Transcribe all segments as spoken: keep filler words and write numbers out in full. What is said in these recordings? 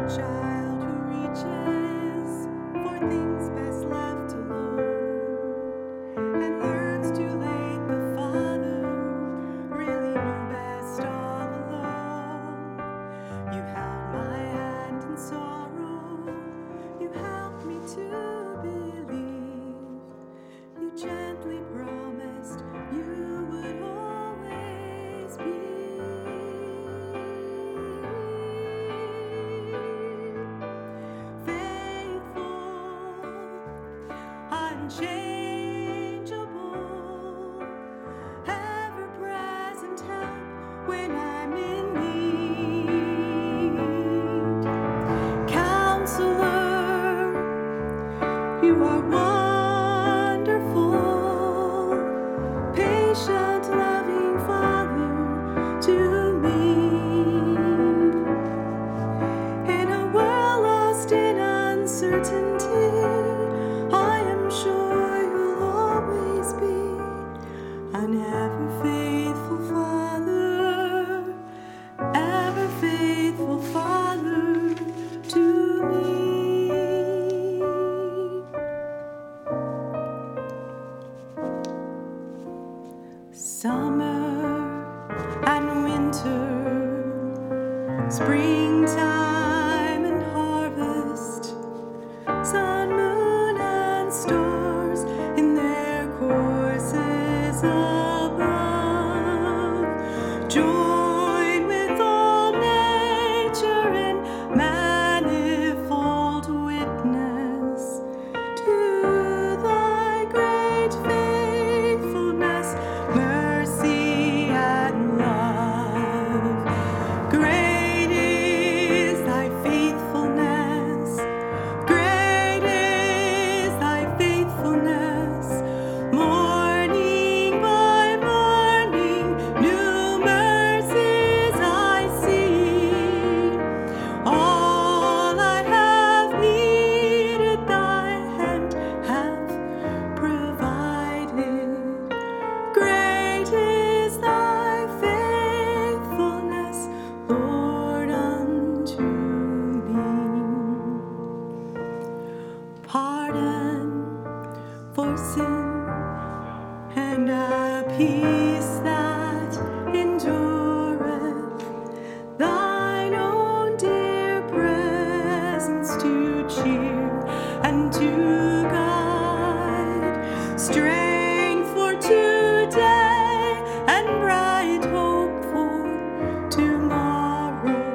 child who reaches for things best left alone and learns too late the father really knew best all along. You held my hand in sorrow, you helped me to believe, you gently promised you would always be. Unchangeable, ever-present help when I'm in need. Counselor, you are wonderful, patient, loving Father to me. In a world lost in uncertainty, an ever-faithful Father, ever-faithful Father to me. Summer and winter, springtime and harvest, sun, moon, and stars in their courses above, join with all nature in manifold witness to thy great faithfulness, mercy, and love. Great is thy faithfulness, great is thy faithfulness, morning by morning, new mercies I see. All I have needed, thy hand hath provided. Great is thy faithfulness, Lord, unto me. Pardon for sin and a peace that endureth, thine own dear presence to cheer and to guide, strength for today and bright hope for tomorrow,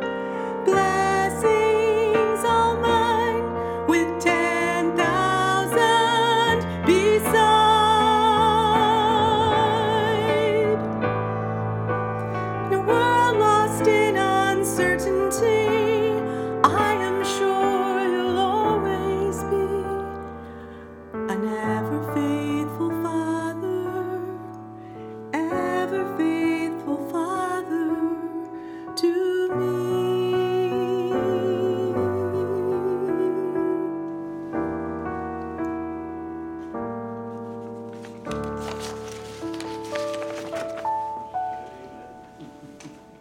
blessings all mine with ten thousand beside. No